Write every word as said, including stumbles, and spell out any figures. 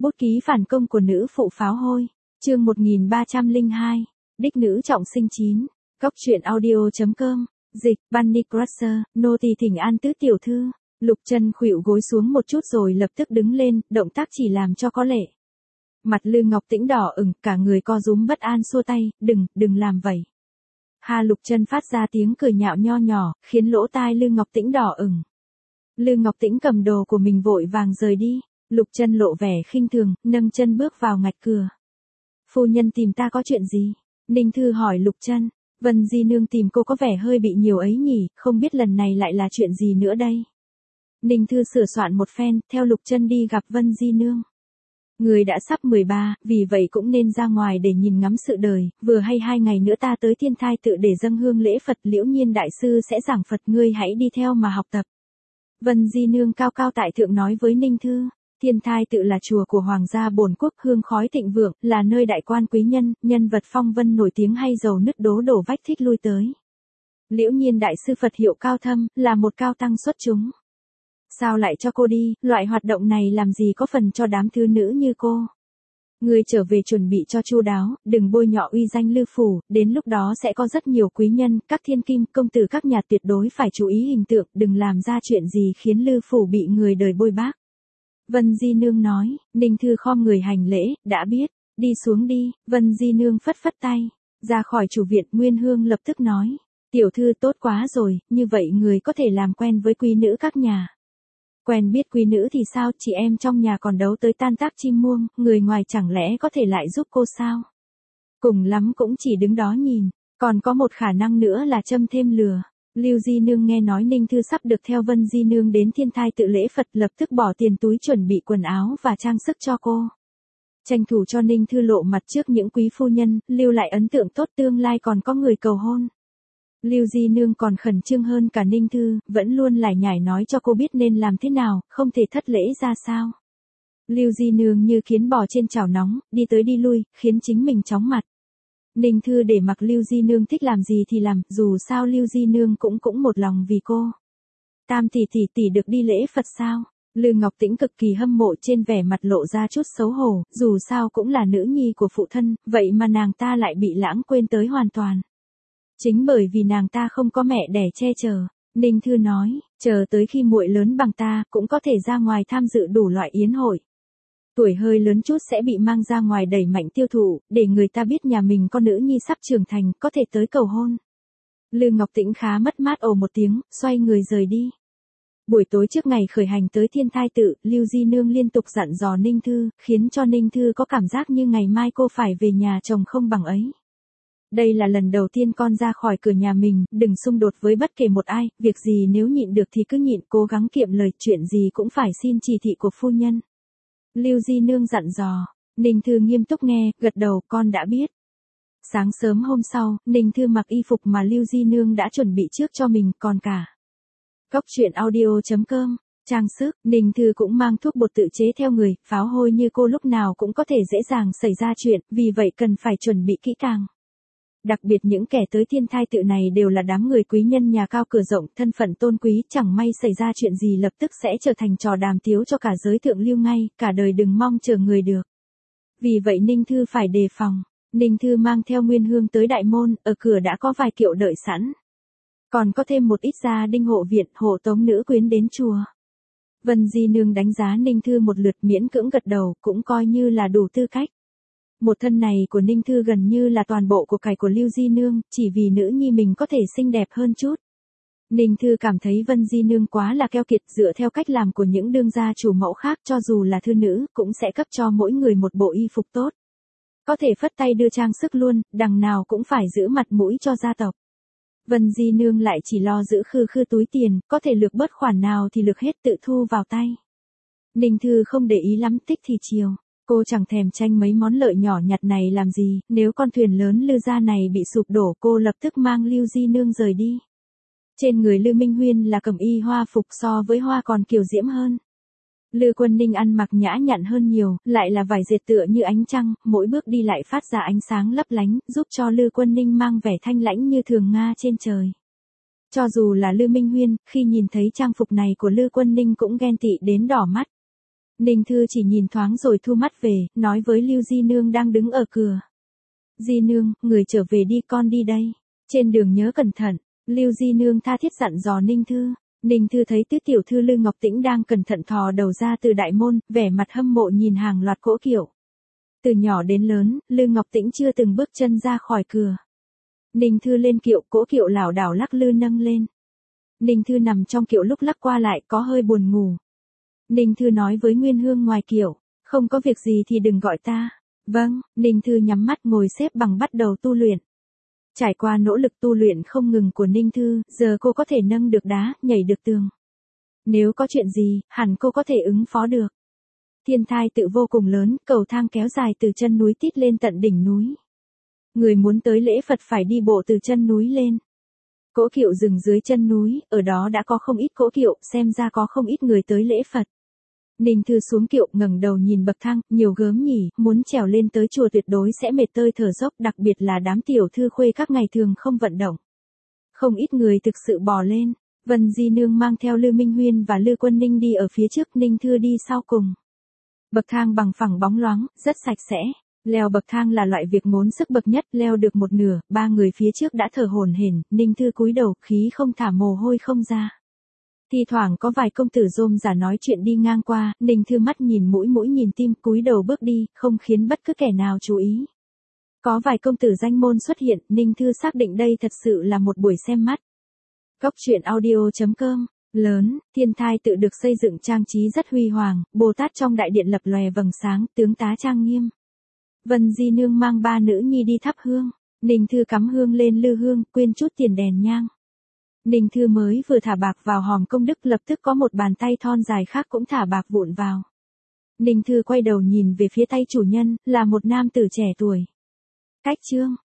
Bút ký phản công của nữ phụ pháo hôi. Chương một nghìn ba trăm lẻ hai. Đích nữ trọng sinh chín. Góc truyện audio.com. Dịch, Bunny Crusher, nô tỳ thỉnh an tứ tiểu thư. Lục Chân khuỵu gối xuống một chút rồi lập tức đứng lên, động tác chỉ làm cho có lệ. Mặt Lư Ngọc Tĩnh đỏ ửng, cả người co rúm bất an xua tay, đừng, đừng làm vậy. Ha, Lục Chân phát ra tiếng cười nhạo nho nhỏ, khiến lỗ tai Lư Ngọc Tĩnh đỏ ửng. Lư Ngọc Tĩnh cầm đồ của mình vội vàng rời đi. Lục Chân lộ vẻ khinh thường, nâng chân bước vào ngạch cửa. Phu nhân tìm ta có chuyện gì? Ninh Thư hỏi Lục Chân. Vân Di Nương tìm cô có vẻ hơi bị nhiều ấy nhỉ, không biết lần này lại là chuyện gì nữa đây. Ninh Thư sửa soạn một phen, theo Lục Chân đi gặp Vân Di Nương. Người đã sắp mười ba, vì vậy cũng nên ra ngoài để nhìn ngắm sự đời, vừa hay hai ngày nữa ta tới Thiên Thai Tự để dâng hương lễ Phật, Liễu Nhiên đại sư sẽ giảng Phật, ngươi hãy đi theo mà học tập. Vân Di Nương cao cao tại thượng nói với Ninh Thư. Thiên Thai Tự là chùa của Hoàng gia Bổn Quốc, hương khói thịnh vượng, là nơi đại quan quý nhân, nhân vật phong vân nổi tiếng hay giàu nứt đố đổ vách thích lui tới. Liễu Nhiên đại sư Phật hiệu cao thâm, là một cao tăng xuất chúng. Sao lại cho cô đi, loại hoạt động này làm gì có phần cho đám thứ nữ như cô. Người trở về chuẩn bị cho chu đáo, đừng bôi nhọ uy danh Lư phủ, đến lúc đó sẽ có rất nhiều quý nhân, các thiên kim, công tử các nhà tuyệt đối phải chú ý hình tượng, đừng làm ra chuyện gì khiến Lư phủ bị người đời bôi bác. Vân Di Nương nói. Ninh Thư khom người hành lễ, đã biết, đi xuống đi. Vân Di Nương phất phất tay, ra khỏi chủ viện. Nguyên Hương lập tức nói, tiểu thư tốt quá rồi, như vậy người có thể làm quen với quý nữ các nhà. Quen biết quý nữ thì sao, chị em trong nhà còn đấu tới tan tác chim muông, người ngoài chẳng lẽ có thể lại giúp cô sao? Cùng lắm cũng chỉ đứng đó nhìn, còn có một khả năng nữa là châm thêm lừa. Lưu Di Nương nghe nói Ninh Thư sắp được theo Vân Di Nương đến Thiên Thai Tự lễ Phật, lập tức bỏ tiền túi chuẩn bị quần áo và trang sức cho cô. Tranh thủ cho Ninh Thư lộ mặt trước những quý phu nhân, lưu lại ấn tượng tốt, tương lai còn có người cầu hôn. Lưu Di Nương còn khẩn trương hơn cả Ninh Thư, vẫn luôn lải nhải nói cho cô biết nên làm thế nào, không thể thất lễ ra sao. Lưu Di Nương như kiến bò trên chảo nóng, đi tới đi lui, khiến chính mình chóng mặt. Ninh Thư để mặc Lưu Di Nương thích làm gì thì làm, dù sao Lưu Di Nương cũng cũng một lòng vì cô. Tam tỷ tỷ tỷ được đi lễ Phật sao? Lư Ngọc Tĩnh cực kỳ hâm mộ, trên vẻ mặt lộ ra chút xấu hổ, dù sao cũng là nữ nhi của phụ thân, vậy mà nàng ta lại bị lãng quên tới hoàn toàn. Chính bởi vì nàng ta không có mẹ đẻ che chở, Ninh Thư nói, chờ tới khi muội lớn bằng ta, cũng có thể ra ngoài tham dự đủ loại yến hội. Tuổi hơi lớn chút sẽ bị mang ra ngoài đẩy mạnh tiêu thụ, để người ta biết nhà mình con nữ nhi sắp trưởng thành, có thể tới cầu hôn. Lư Ngọc Tĩnh khá mất mát ồ một tiếng, xoay người rời đi. Buổi tối trước ngày khởi hành tới Thiên Thai Tự, Lưu Di Nương liên tục dặn dò Ninh Thư, khiến cho Ninh Thư có cảm giác như ngày mai cô phải về nhà chồng không bằng ấy. Đây là lần đầu tiên con ra khỏi cửa nhà mình, đừng xung đột với bất kể một ai, việc gì nếu nhịn được thì cứ nhịn, cố gắng kiệm lời, chuyện gì cũng phải xin chỉ thị của phu nhân. Lưu Di Nương dặn dò. Ninh Thư nghiêm túc nghe, gật đầu, con đã biết. Sáng sớm hôm sau, Ninh Thư mặc y phục mà Lưu Di Nương đã chuẩn bị trước cho mình, còn cả. Góc truyện audio.com. Trang sức, Ninh Thư cũng mang thuốc bột tự chế theo người, pháo hôi như cô lúc nào cũng có thể dễ dàng xảy ra chuyện, vì vậy cần phải chuẩn bị kỹ càng. Đặc biệt những kẻ tới Thiên Thai Tự này đều là đám người quý nhân nhà cao cửa rộng, thân phận tôn quý, chẳng may xảy ra chuyện gì lập tức sẽ trở thành trò đàm tiếu cho cả giới thượng lưu ngay, cả đời đừng mong chờ người được. Vì vậy Ninh Thư phải đề phòng. Ninh Thư mang theo Nguyên Hương tới đại môn, ở cửa đã có vài kiệu đợi sẵn. Còn có thêm một ít gia đình hộ viện, hộ tống nữ quyến đến chùa. Vân Di Nương đánh giá Ninh Thư một lượt, miễn cưỡng gật đầu, cũng coi như là đủ tư cách. Một thân này của Ninh Thư gần như là toàn bộ của cải của Lưu Di Nương, chỉ vì nữ nhi mình có thể xinh đẹp hơn chút. Ninh Thư cảm thấy Vân Di Nương quá là keo kiệt, dựa theo cách làm của những đương gia chủ mẫu khác, cho dù là thư nữ, cũng sẽ cấp cho mỗi người một bộ y phục tốt. Có thể phất tay đưa trang sức luôn, đằng nào cũng phải giữ mặt mũi cho gia tộc. Vân Di Nương lại chỉ lo giữ khư khư túi tiền, có thể lược bớt khoản nào thì lược hết tự thu vào tay. Ninh Thư không để ý lắm, tích thì chiều. Cô chẳng thèm tranh mấy món lợi nhỏ nhặt này làm gì, nếu con thuyền lớn Lư gia này bị sụp đổ cô lập tức mang Lưu Di Nương rời đi. Trên người Lư Minh Huyên là cẩm y hoa phục, so với hoa còn kiều diễm hơn. Lư Quân Ninh ăn mặc nhã nhặn hơn nhiều, lại là vải dệt tựa như ánh trăng, mỗi bước đi lại phát ra ánh sáng lấp lánh, giúp cho Lư Quân Ninh mang vẻ thanh lãnh như thường nga trên trời. Cho dù là Lư Minh Huyên, khi nhìn thấy trang phục này của Lư Quân Ninh cũng ghen tị đến đỏ mắt. Ninh Thư chỉ nhìn thoáng rồi thu mắt về, nói với Lưu Di Nương đang đứng ở cửa. Di Nương, người trở về đi, con đi đây. Trên đường nhớ cẩn thận. Lưu Di Nương tha thiết dặn dò Ninh Thư. Ninh Thư thấy tứ tiểu thư Lư Ngọc Tĩnh đang cẩn thận thò đầu ra từ đại môn, vẻ mặt hâm mộ nhìn hàng loạt cỗ kiệu. Từ nhỏ đến lớn, Lư Ngọc Tĩnh chưa từng bước chân ra khỏi cửa. Ninh Thư lên kiệu, cỗ kiệu lảo đảo lắc lư nâng lên. Ninh Thư nằm trong kiệu lúc lắc qua lại có hơi buồn ngủ. Ninh Thư nói với Nguyên Hương ngoài kiệu, không có việc gì thì đừng gọi ta. Vâng, Ninh Thư nhắm mắt ngồi xếp bằng bắt đầu tu luyện. Trải qua nỗ lực tu luyện không ngừng của Ninh Thư, giờ cô có thể nâng được đá, nhảy được tường. Nếu có chuyện gì, hẳn cô có thể ứng phó được. Thiên thai tự vô cùng lớn, cầu thang kéo dài từ chân núi tít lên tận đỉnh núi. Người muốn tới lễ Phật phải đi bộ từ chân núi lên. Cỗ kiệu dừng dưới chân núi, ở đó đã có không ít cỗ kiệu, xem ra có không ít người tới lễ Phật. Ninh Thư xuống kiệu ngẩng đầu nhìn bậc thang, nhiều gớm nhỉ, muốn trèo lên tới chùa tuyệt đối sẽ mệt tơi thở dốc, đặc biệt là đám tiểu thư khuê các ngày thường không vận động. Không ít người thực sự bò lên. Vân Di Nương mang theo Lư Minh Huyên và Lư Quân Ninh đi ở phía trước, Ninh Thư đi sau cùng. Bậc thang bằng phẳng bóng loáng, rất sạch sẽ. Leo bậc thang là loại việc ngốn sức bậc nhất, leo được một nửa, ba người phía trước đã thở hổn hển, Ninh Thư cúi đầu, khí không thả mồ hôi không ra. Thi thoảng có vài công tử rôm rả nói chuyện đi ngang qua, Ninh Thư mắt nhìn mũi mũi nhìn tim, cúi đầu bước đi, không khiến bất cứ kẻ nào chú ý. Có vài công tử danh môn xuất hiện, Ninh Thư xác định đây thật sự là một buổi xem mắt. Góc truyện audio chấm com. Lớn, thiên thai tự được xây dựng trang trí rất huy hoàng, Bồ Tát trong đại điện lập lòe vầng sáng, tướng tá trang nghiêm. Vân Di Nương mang ba nữ nhi đi thắp hương. Ninh Thư cắm hương lên lư hương, quên chút tiền đèn nhang. Ninh Thư mới vừa thả bạc vào hòm công đức, lập tức có một bàn tay thon dài khác cũng thả bạc vụn vào. Ninh Thư quay đầu nhìn về phía tay chủ nhân, là một nam tử trẻ tuổi. Cách chương.